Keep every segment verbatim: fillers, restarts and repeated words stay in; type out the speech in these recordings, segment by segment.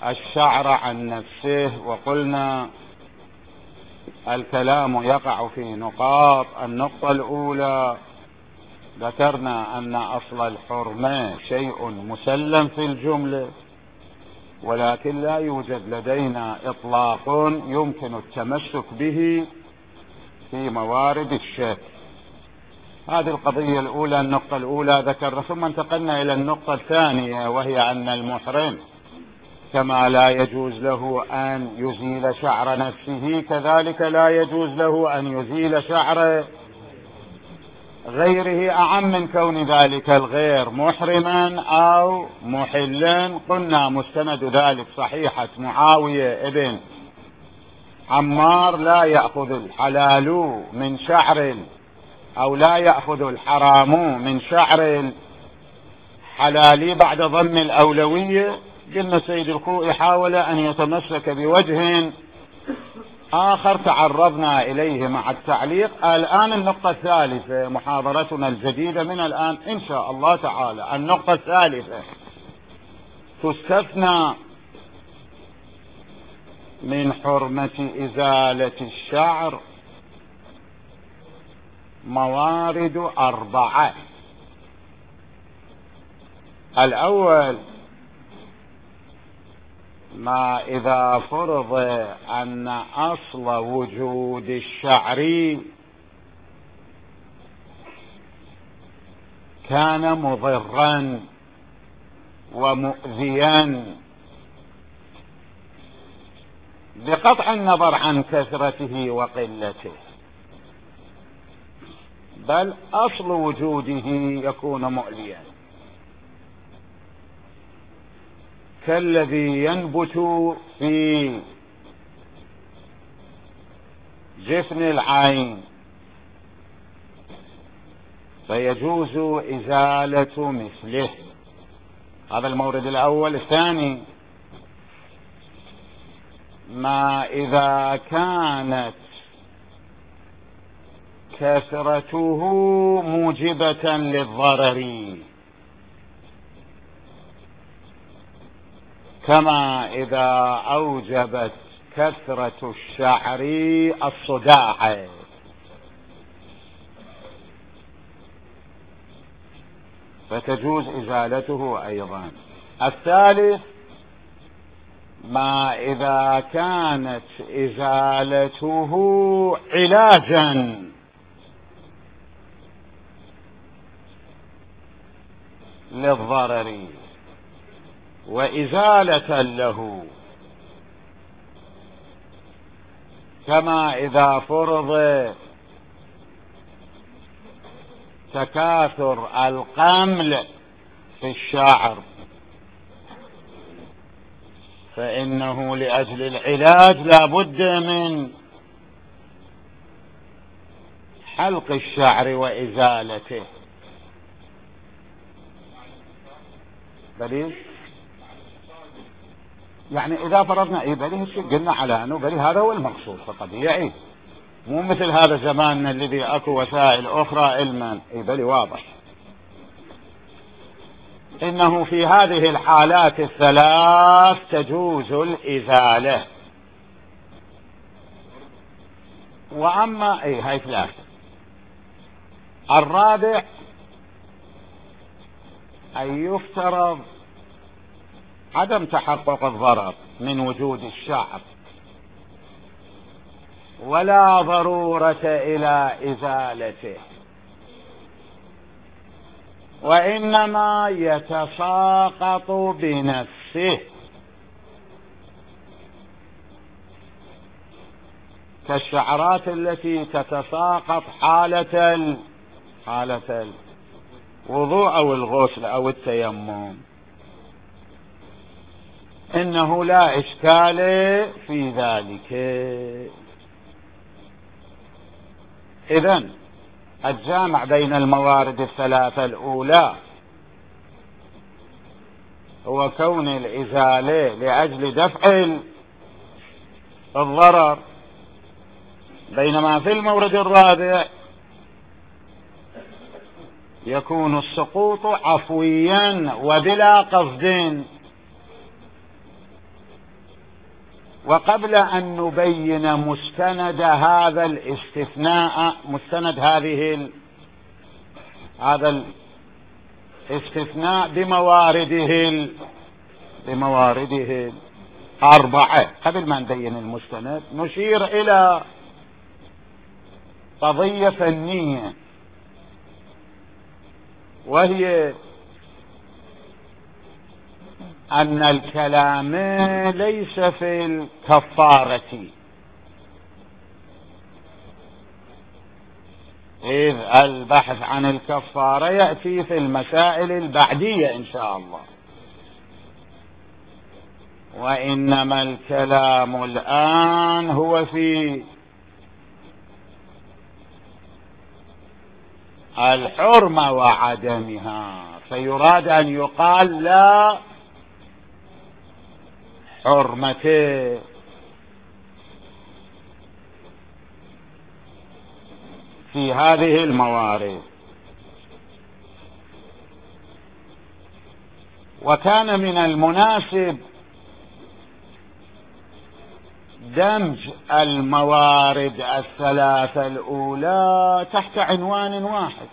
الشعر عن نفسه، وقلنا الكلام يقع في نقاط. النقطة الأولى ذكرنا أن أصل الحرمة شيء مسلم في الجملة، ولكن لا يوجد لدينا إطلاق يمكن التمسك به في موارد الشك. هذه القضية الأولى، النقطة الأولى ذكرنا. ثم انتقلنا إلى النقطة الثانية، وهي أن المحرم كما لا يجوز له أن يزيل شعر نفسه، كذلك لا يجوز له أن يزيل شعر غيره، أعم من كون ذلك الغير محرما أو محلا. قلنا مستند ذلك صحيحة معاوية ابن عمار: لا يأخذ الحلال من شعر أو لا يأخذ الحرام من شعر الحلال بعد ضم الأولوية. قلنا سيد الخوئي حاول أن يتمسك بوجه آخر تعرضنا إليه مع التعليق. الآن النقطة الثالثة، محاضرتنا الجديدة من الآن إن شاء الله تعالى. النقطة الثالثة: تستثنى من حرمة إزالة الشعر موارد أربعة. الأول: ما إذا فرض أن أصل وجود الشعر كان مضرا ومؤذيا، بقطع النظر عن كثرته وقلته، بل أصل وجوده يكون مؤذيا، كالذي ينبت في جفن العين، فيجوز إزالة مثله. هذا المورد الأول. الثاني: ما إذا كانت كثرته موجبة للضرر، كما إذا أوجبت كثرة الشعر الصداع، فتجوز إزالته أيضا. الثالث: ما إذا كانت إزالته علاجا للضرر وإزالة له، كما إذا فرض تكاثر القمل في الشعر، فإنه لأجل العلاج لا بد من حلق الشعر وإزالته. بلي يعني إذا فرضنا إيه بلي قلنا على أنه بلي هذا هو المقصود فقط، يعني مو مثل هذا زماننا الذي أكو وسائل أخرى علما. إيه بلي واضح إنه في هذه الحالات الثلاث تجوز الإزالة. وأما إيه هاي ثلاثة. الرابع: أن يفترض عدم تحقق الضرر من وجود الشعر ولا ضرورة إلى إزالته، وإنما يتساقط بنفسه، كالشعرات التي تتساقط حالة حالة الوضوء أو الغسل أو التيمم، إنه لا إشكال في ذلك. إذن الجامع بين الموارد الثلاثة الأولى هو كون الإزالة لأجل دفع الضرر، بينما في المورد الرابع يكون السقوط عفويا وبلا قصد، وقبل أن نبين مستند هذا الاستثناء، مستند هذه ال... هذا الاستثناء بموارده ال... بموارده الأربعة، قبل ما نبين المستند نشير إلى قضية فنية، وهي أن الكلام ليس في الكفارة، إذ البحث عن الكفارة يأتي في المسائل البعدية إن شاء الله، وإنما الكلام الآن هو في الحرمة وعدمها، فيراد أن يقال لا حرمة في هذه الموارد. وكان من المناسب دمج الموارد الثلاثة الأولى تحت عنوان واحد،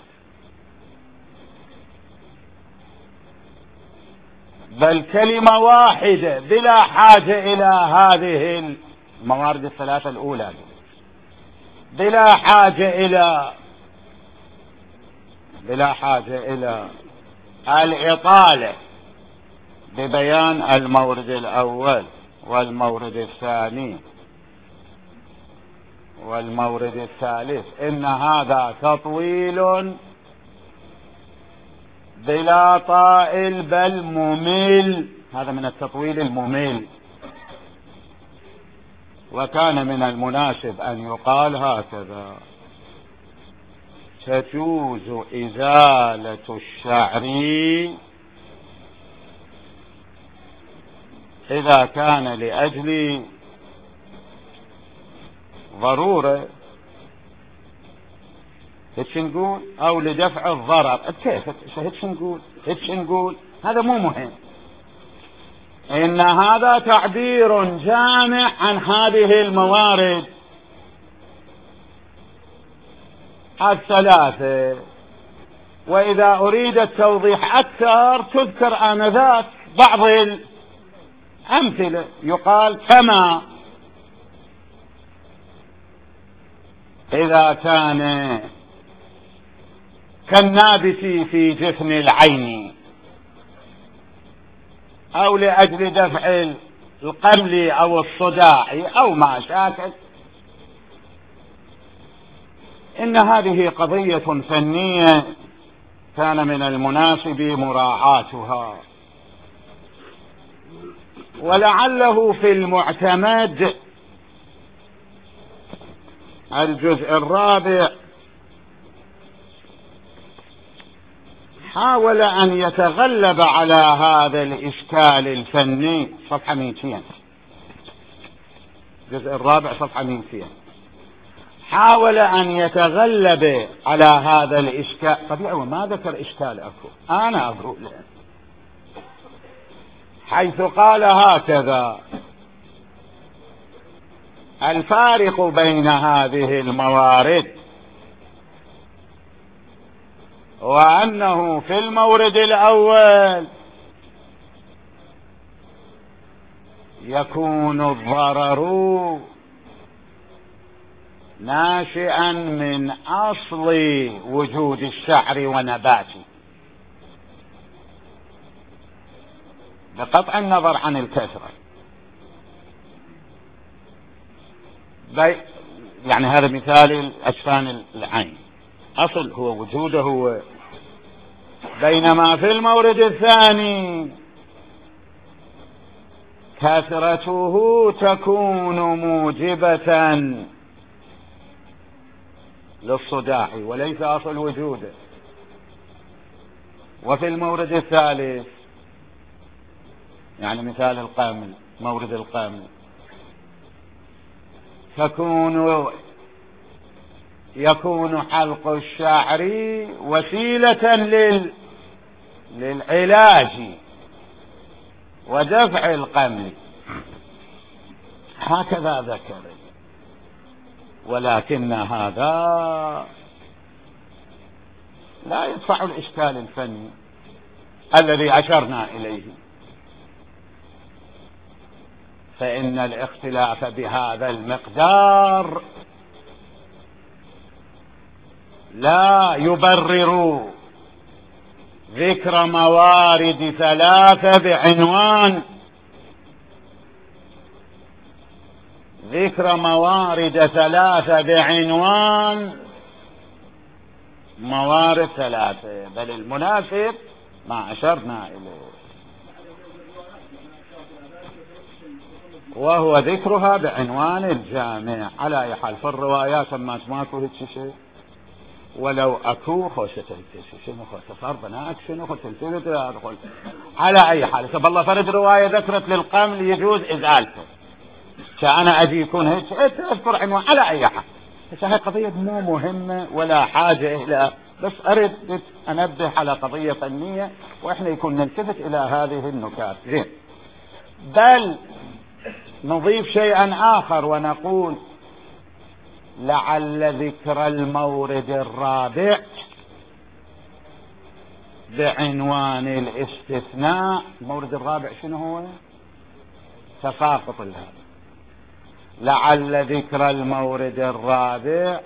بل كلمة واحدة بلا حاجة إلى هذه الموارد الثلاثة الأولى، بلا حاجة إلى بلا حاجة إلى الإطالة ببيان المورد الأول والمورد الثاني والمورد الثالث. إن هذا تطويل بلا طائل بل ممل، هذا من التطويل الممل. وكان من المناسب أن يقال هكذا: تجوز إزالة الشعر إذا كان لأجل ضرورة، هيك نقول، أو لدفع الضرر، كيف هيك نقول هيك نقول هذا مو مهم. إن هذا تعبير جامع عن هذه الموارد الثلاثة، وإذا أريد التوضيح أكثر تذكر آنذاك بعض الأمثلة، يقال كما إذا كان كالنابت في جفن العين، أو لأجل دفع القمل أو الصداع أو ما شاكل. إن هذه قضية فنية كان من المناسب مراعاتها، ولعله في المعتمد الجزء الرابع حاول أن يتغلب على هذا الإشكال الفني. صفحة مئتين، الجزء الرابع صفحة مئتين. حاول أن يتغلب على هذا الإشكال. طبيعي وما ذكر إشكال أكو، أنا أقول له، حيث قال هكذا: الفارق بين هذه الموارد وأنه في المورد الأول يكون الضرر ناشئا من أصل وجود الشعر ونباته، بقطع النظر عن الكثرة. يعني هذا مثال أجفان العين، أصل هو وجوده هو. بينما في المورد الثاني كثرته تكون موجبة للصداع وليس أصل وجوده. وفي المورد الثالث يعني مثال القامل، مورد القامل، تكون يكون حلق الشعر وسيلة لل... للعلاج ودفع القمل. هكذا ذكر، ولكن هذا لا يدفع الإشكال الفني الذي أشرنا إليه، فإن الاختلاف بهذا المقدار لا يبرر ذكر موارد ثلاثة بعنوان ذكر موارد ثلاثة بعنوان موارد ثلاثة، بل المناسب ما أشرنا إليه وهو ذكرها بعنوان الجامع. على أي حال في الروايات ما ماكو هيك شيء، ولو أكو خوشة شنو خوشة صار بناك شنو خوشة الفلت على أي حال. طب الله فرد رواية ذكرت للقمل يجوز إزالته، فأنا أجي يكون هيك أذكر عنوان على أي حال. بس هاي قضية مو مهمة ولا حاجة إلى، بس أرد أنبه على قضية فنية وإحنا يكون نلتفت إلى هذه النكات. زين، بل نضيف شيئا آخر ونقول لعل ذكر المورد الرابع بعنوان الاستثناء. المورد الرابع شنو هو؟ تساقط الهذا. لعل ذكر المورد الرابع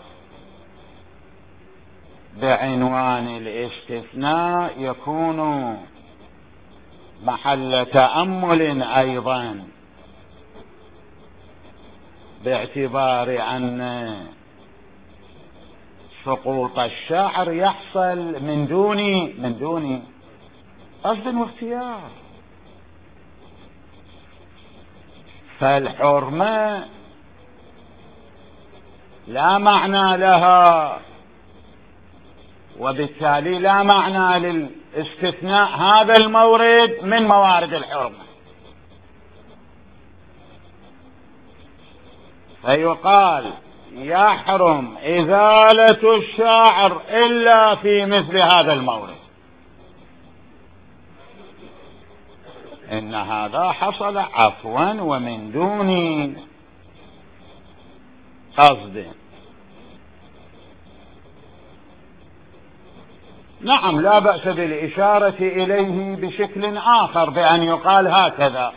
بعنوان الاستثناء يكون محل تأمل أيضا، باعتبار أن سقوط الشعر يحصل من دون من دون قصد واختيار، فالحرمة لا معنى لها، وبالتالي لا معنى للاستثناء هذا المورد من موارد الحرمة. فيقال يحرم إزالة الشعر إلا في مثل هذا المورد، إن هذا حصل عفوا ومن دون قصد. نعم، لا بأس بالإشارة إليه بشكل آخر بأن يقال هكذا: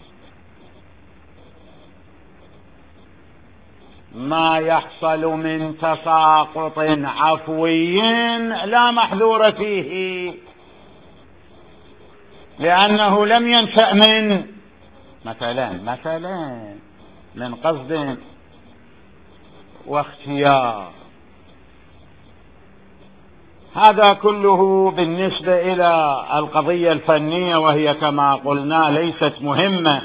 ما يحصل من تساقط عفوي لا محذور فيه، لأنه لم ينشأ من مثلا مثلا من قصد واختيار. هذا كله بالنسبة إلى القضية الفنية، وهي كما قلنا ليست مهمة،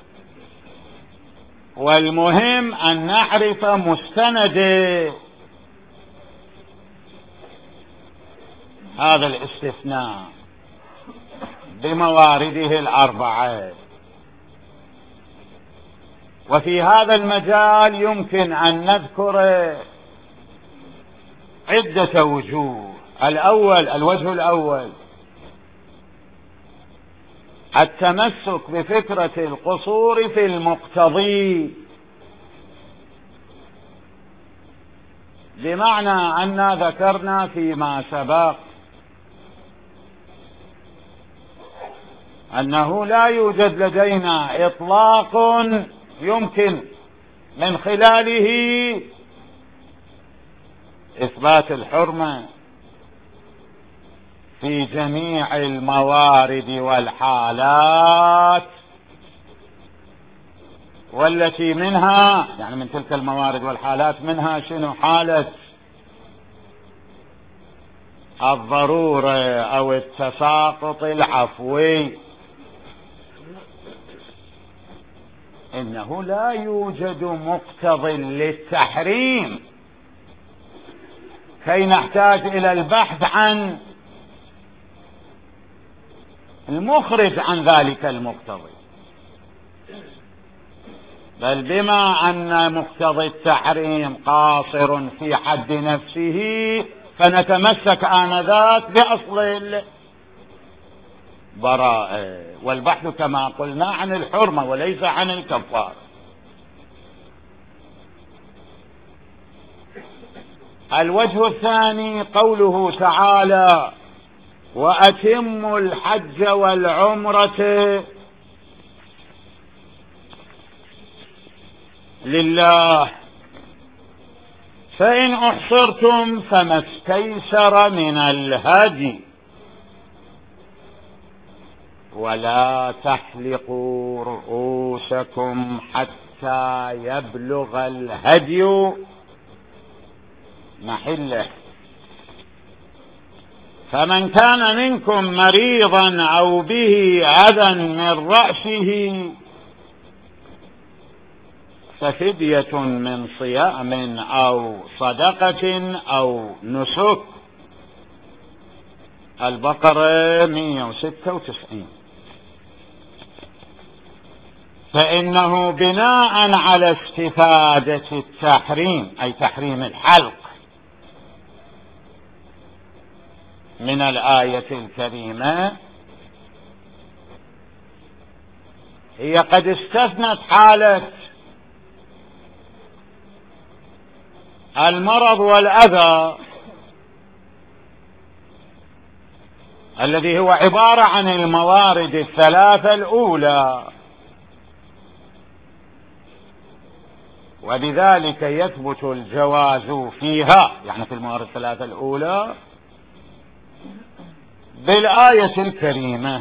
والمهم أن نعرف مستند هذا الاستثناء بموارده الأربعة. وفي هذا المجال يمكن أن نذكر عدة وجوه. الأول، الوجه الأول التمسك بفكرة القصور في المقتضي، بمعنى أن ذكرنا فيما سبق أنه لا يوجد لدينا إطلاق يمكن من خلاله إثبات الحرمة في جميع الموارد والحالات، والتي منها يعني من تلك الموارد والحالات منها شنو؟ حالة الضرورة أو التساقط العفوي. إنه لا يوجد مقتض للتحريم كي نحتاج إلى البحث عن المخرج عن ذلك المقتضي، بل بما أن مقتضي التحريم قاصر في حد نفسه فنتمسك آنذاك بأصل البراءة، والبحث كما قلنا عن الحرمة وليس عن الكفارة. الوجه الثاني قوله تعالى: وأتموا الحج والعمرة لله فإن أحصرتم فما استيسر من الهدي ولا تحلقوا رؤوسكم حتى يبلغ الهدي محله، فمن كان منكم مريضا أو به أذى من رأسه ففدية من صيام أو صدقة أو نسك. البقرة مئة وستة وتسعين. فإنه بناء على استفادة التحريم، أي تحريم الحلق، من الآية الكريمة، هي قد استثنت حالة المرض والأذى الذي هو عبارة عن الموارد الثلاثة الأولى، وبذلك يثبت الجواز فيها، يعني في الموارد الثلاثة الأولى، بالآية الكريمة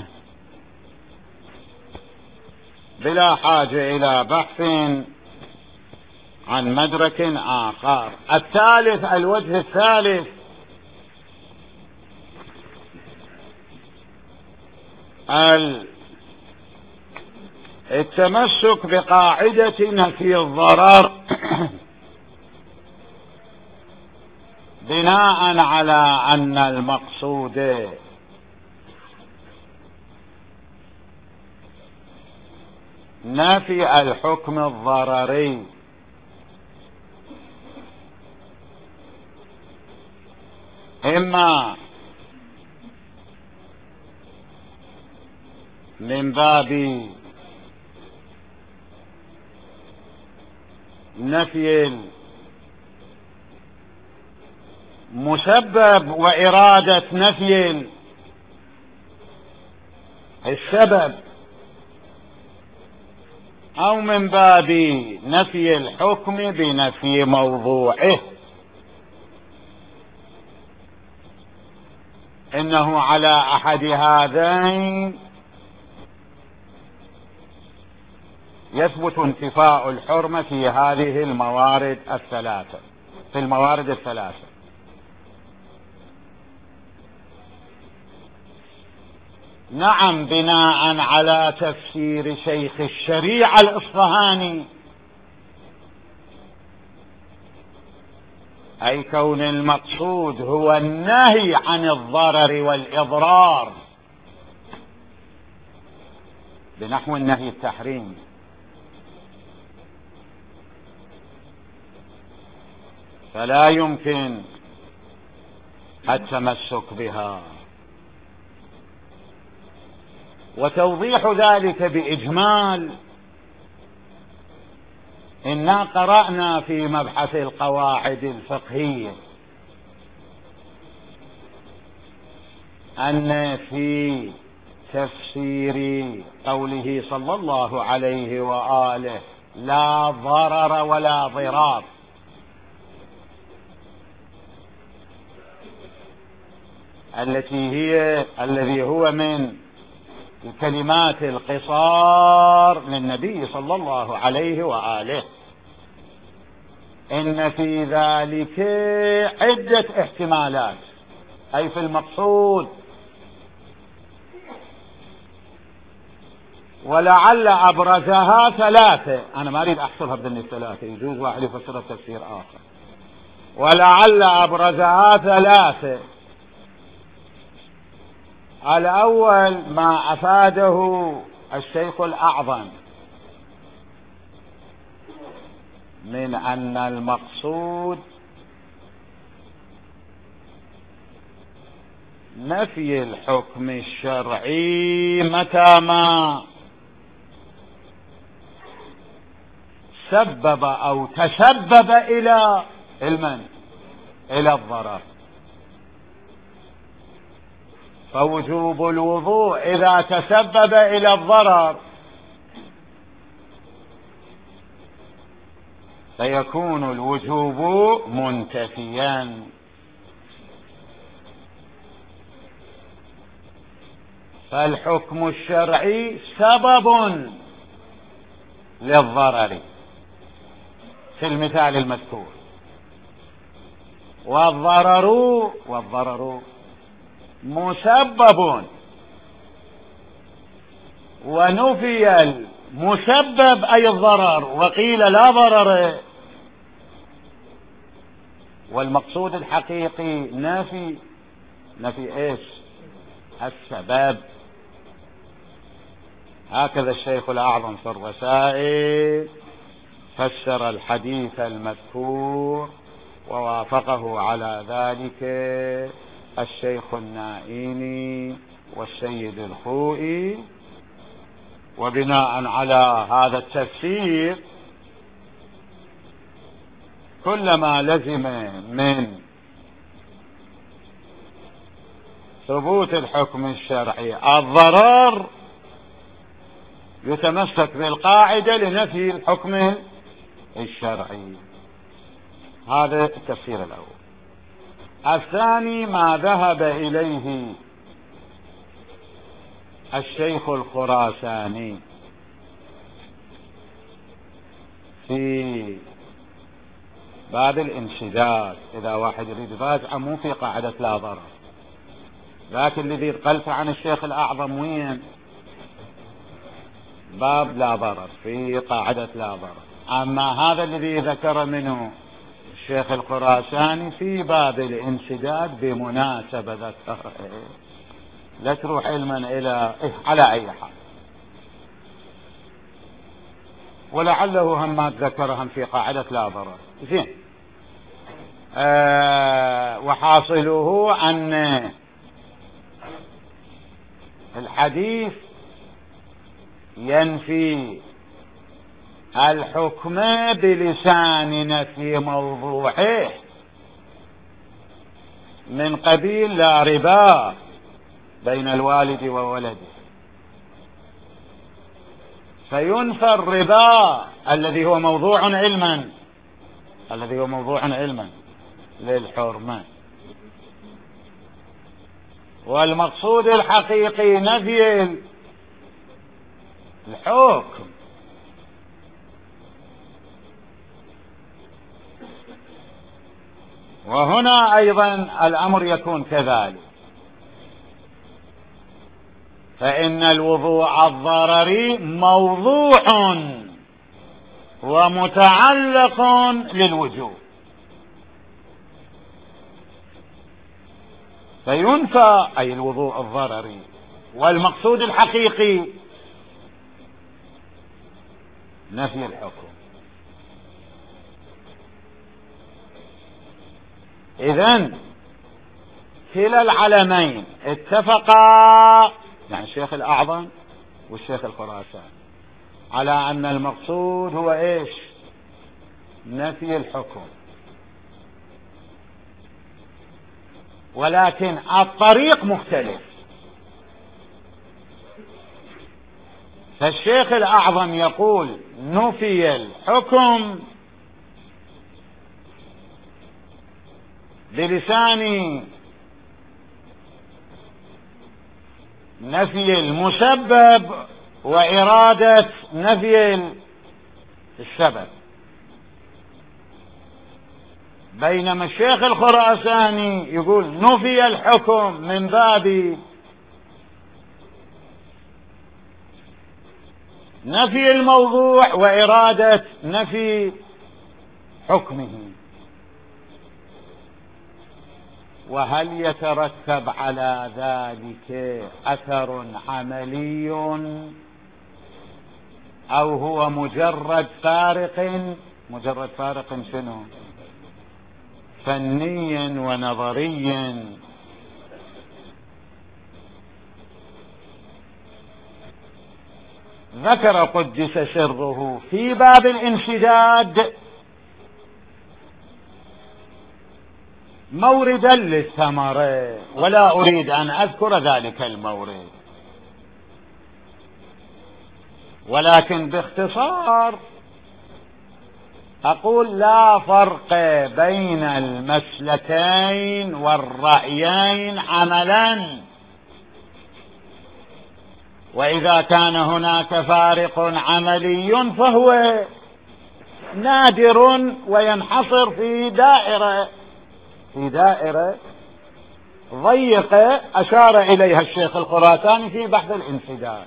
بلا حاجة إلى بحث عن مدرك آخر. الثالث، الوجه الثالث، التمسك بقاعدة نفي الضرر بناء على أن المقصود نفي الحكم الضرري، إما من باب نفي المسبب وإرادة نفي السبب، أو من باب نفي الحكم بنفي موضوعه. إنه على أحد هذين يثبت انتفاء الحرمة في هذه الموارد الثلاثة، في الموارد الثلاثة. نعم، بناء على تفسير شيخ الشريعة الإصفهاني، أي كون المقصود هو النهي عن الضرر والإضرار بنحو النهي التحريم، فلا يمكن التمسك بها. وتوضيح ذلك بإجمال، إنا قرأنا في مبحث القواعد الفقهية أن في تفسير قوله صلى الله عليه وآله لا ضرر ولا ضرار، التي هي الذي هو من الكلمات القصار للنبي صلى الله عليه وآله، إن في ذلك عدة احتمالات، أي في المقصود، ولعل أبرزها ثلاثة. أنا ما أريد أحصرها بين الثلاثة، يجوز واحد يفسرها بتفسير آخر. ولعل أبرزها ثلاثة. الأول ما أفاده الشيخ الأعظم من أن المقصود نفي الحكم الشرعي متى ما سبب أو تسبب إلى المنع، إلى الضرر. فوجوب الوضوء إذا تسبب إلى الضرر فيكون الوجوب منتفيا. فالحكم الشرعي سبب للضرر في المثال المذكور، والضرر والضرر مسبب، ونفي المسبب أي الضرر وقيل لا ضرر، والمقصود الحقيقي نفي نفي ايش؟ السبب. هكذا الشيخ الأعظم في الرسائل فسر الحديث المذكور، ووافقه على ذلك الشيخ النائيني والسيد الخوئي. وبناء على هذا التفسير كلما لزم من ثبوت الحكم الشرعي الضرر يتمسك بالقاعدة لنفي الحكم الشرعي. هذا التفسير الأول. الثاني ما ذهب إليه الشيخ الخراساني في باب الانشداد. إذا واحد يريد يراجعه مو في قاعدة لا ضرر، لكن الذي قلت عن الشيخ الأعظم وين؟ باب لا ضرر في قاعدة لا ضرر. أما هذا الذي ذكر منه الشيخ الخراساني في باب الانسداد بمناسبة ذكر لا تروح علما إلى إيه على أي حال، ولعله هم ما ذكرهم في قاعدة لا ضرر. زين. آه وحاصله أن الحديث ينفي الحكم بلسان نفي موضوعه من قبيل لا ربا بين الوالد وولده، فينفى الربا الذي هو موضوع علما الذي هو موضوع علما للحرمة، والمقصود الحقيقي نفي الحكم. وهنا أيضا الأمر يكون كذلك، فإن الوضوء الضرري موضوع ومتعلق للوجوب، فينفى أي الوضوء الضرري، والمقصود الحقيقي نفي الحكم. إذن كلا العلمين اتفقا، يعني الشيخ الأعظم والشيخ الخراساني، على أن المقصود هو إيش؟ نفي الحكم، ولكن الطريق مختلف. فالشيخ الأعظم يقول نفي الحكم بلسان نفي المسبب وإرادة نفي السبب، بينما الشيخ الخراساني يقول نفي الحكم من باب نفي الموضوع وإرادة نفي حكمه. وهل يترتب على ذلك أثر عملي أو هو مجرد فارق مجرد فارق شنو؟ فني ونظري. ذكر قدس سره في باب الانشداد موردا للثمرة، ولا أريد أن أذكر ذلك المورد، ولكن باختصار أقول لا فرق بين المسلكين والرأيين عملا، وإذا كان هناك فارق عملي فهو نادر وينحصر في دائرة في دائرة ضيقة أشار إليها الشيخ الخراساني في بحث الانسداد.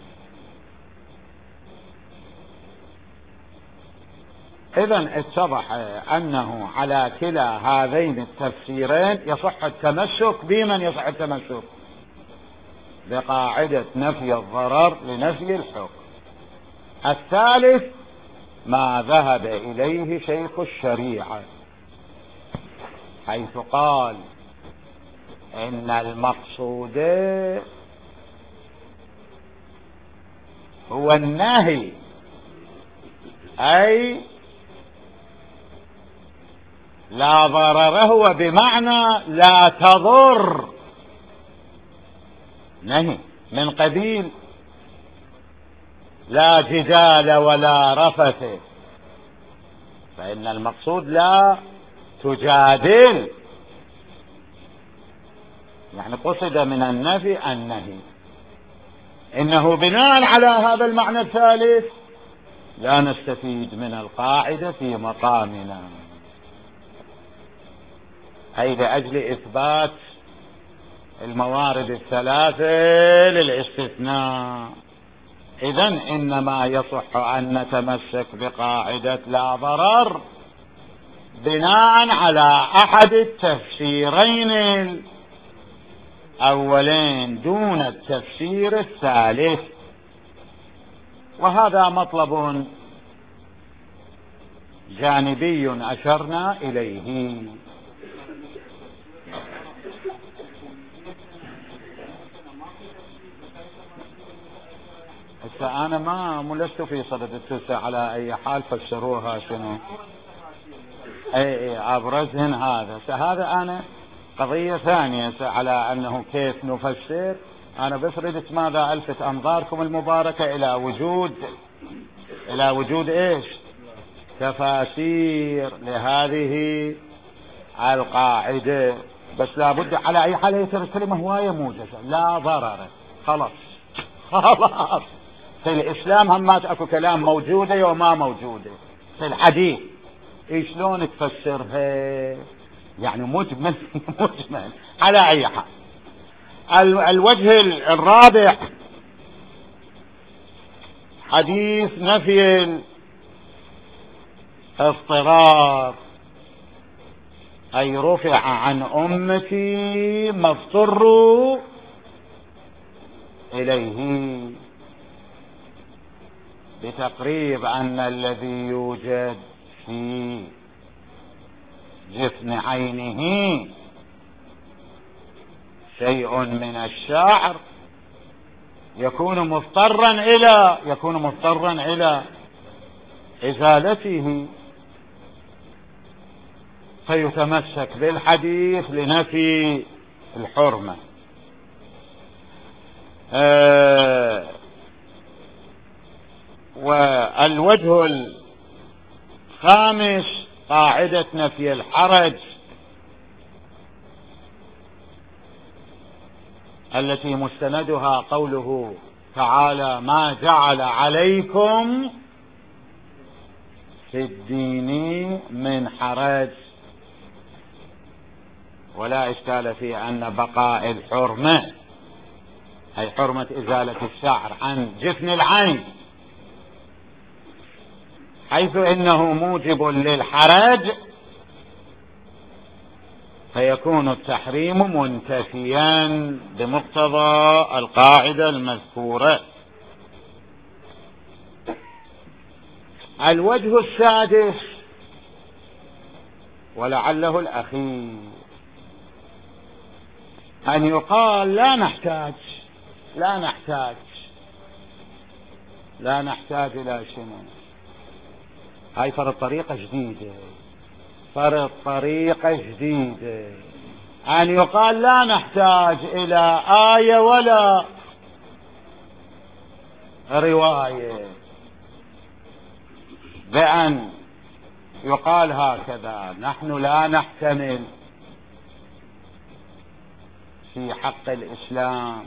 إذن اتضح أنه على كلا هذين التفسيرين يصح التمسك. بمن يصح التمسك؟ بقاعدة نفي الضرر لنفي الحكم. الثالث ما ذهب إليه شيخ الشريعة، حيث قال إن المقصود هو النهي، أي لا ضرر، هو بمعنى لا تضر، نهي من قبيل لا جدال ولا رفث، فإن المقصود لا تجادل، يعني قصد من النفي النهي. إنه بناء على هذا المعنى الثالث لا نستفيد من القاعدة في مقامنا، أي لأجل إثبات الموارد الثلاثة للاستثناء. إذن إنما يصح أن نتمسك بقاعدة لا ضرر بناء على أحد التفسيرين الأولين دون التفسير الثالث، وهذا مطلب جانبي أشرنا إليه. أنا ما ملست في صدد التسع على أي حال، فسروها شنو؟ أي أبرزهن هذا. هذا أنا قضية ثانية على أنه كيف نفسر. أنا بس ردت ماذا ألفت أنظاركم المباركة إلى وجود إلى وجود إيش؟ تفاسير لهذه القاعدة. بس لابد على أي حال هي الكلمة هواية موجزة، لا ضرر، خلاص خلاص. في الإسلام همات أكو كلام موجودة وما موجودة في الحديث، إيش شلون تفسرها؟ يعني مجمل مجمل على أي حال. الوجه الرابع حديث نفي الاضطرار، أي رفع عن أمتي ما اضطروا إليه، بتقريب أن الذي يوجد في جفن عينه شيء من الشعر يكون مضطرا إلى يكون مضطرا إلى إزالته، فيتمسك بالحديث لنفي الحرمة. آه والوجه الخامس قاعدة نفي الحرج، التي مستندها قوله تعالى ما جعل عليكم في الدين من حرج، ولا إشكال في أن بقاء الحرمة أي حرمة إزالة الشعر عن جفن العين، حيث إنه موجب للحرج، فيكون التحريم منتفيا بمقتضى القاعدة المذكورة. الوجه السادس ولعله الأخير أن يقال لا نحتاج لا نحتاج لا نحتاج إلى شنو؟ هاي فرض طريقة جديدة، فرض طريقة جديدة، أن يقال لا نحتاج إلى آية ولا رواية، بأن يقال هكذا: نحن لا نحتمل في حق الإسلام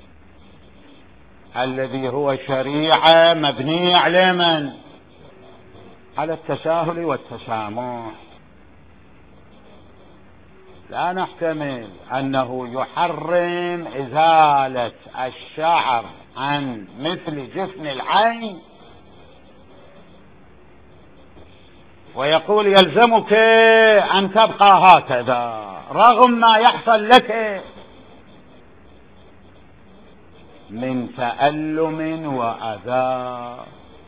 الذي هو شريعة مبنية على من؟ على التساهل والتسامح. لا نحتمل أنه يحرم إزالة الشعر عن مثل جفن العين ويقول يلزمك أن تبقى هكذا رغم ما يحصل لك من تألم وأذى.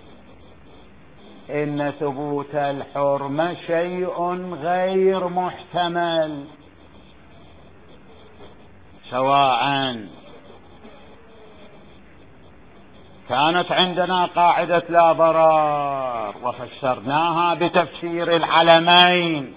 إن ثبوت الحرمة شيء غير محتمل، سواء كانت عندنا قاعدة لا ضرر وفسرناها بتفسير العلمين،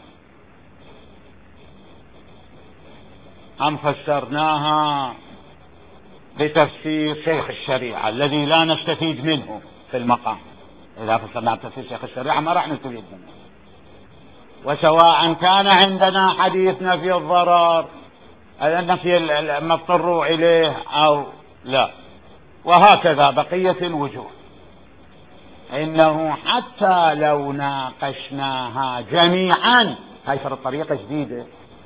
أم فسرناها بتفسير شيخ الشريعة الذي لا نستفيد منه في المقام. إذا فسرنا بتفسير شيخ الشريعة ما راح نستفيد منه. وسواء كان عندنا حديث نفي الضرر نفي المضطر إليه أو لا، وهكذا بقية الوجوه. إنه حتى لو ناقشناها جميعا، هاي فرض طريقة جديدة،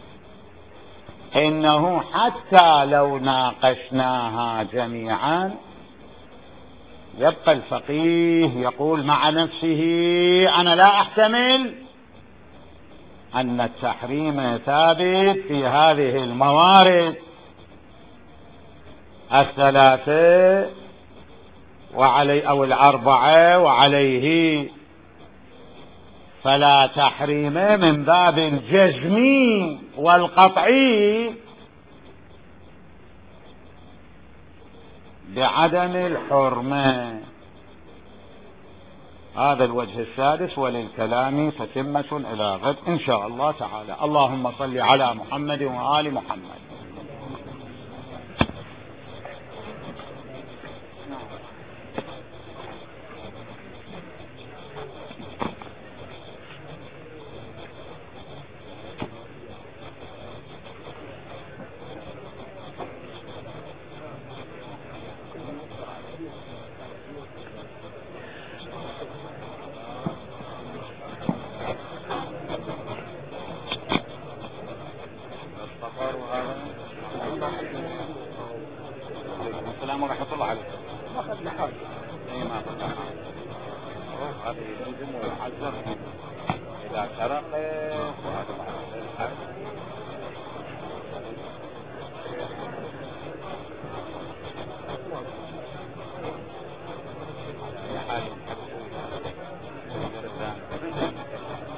إنه حتى لو ناقشناها جميعا يبقى الفقيه يقول مع نفسه: أنا لا أحتمل أن التحريم ثابت في هذه الموارد الثلاثة وعلي أو الأربعة وعليه، فلا تحريم من باب الجزم والقطعي بعدم الحرمة. هذا الوجه السادس، وللكلام تتمة إلى غد إن شاء الله تعالى. اللهم صل على محمد وآل محمد. السلام ورحمة الله عليكم. ما أخذنا حاجة. إيه ما أخذنا حاجة. هذه يلزم ويحذر إذا سرق وهذا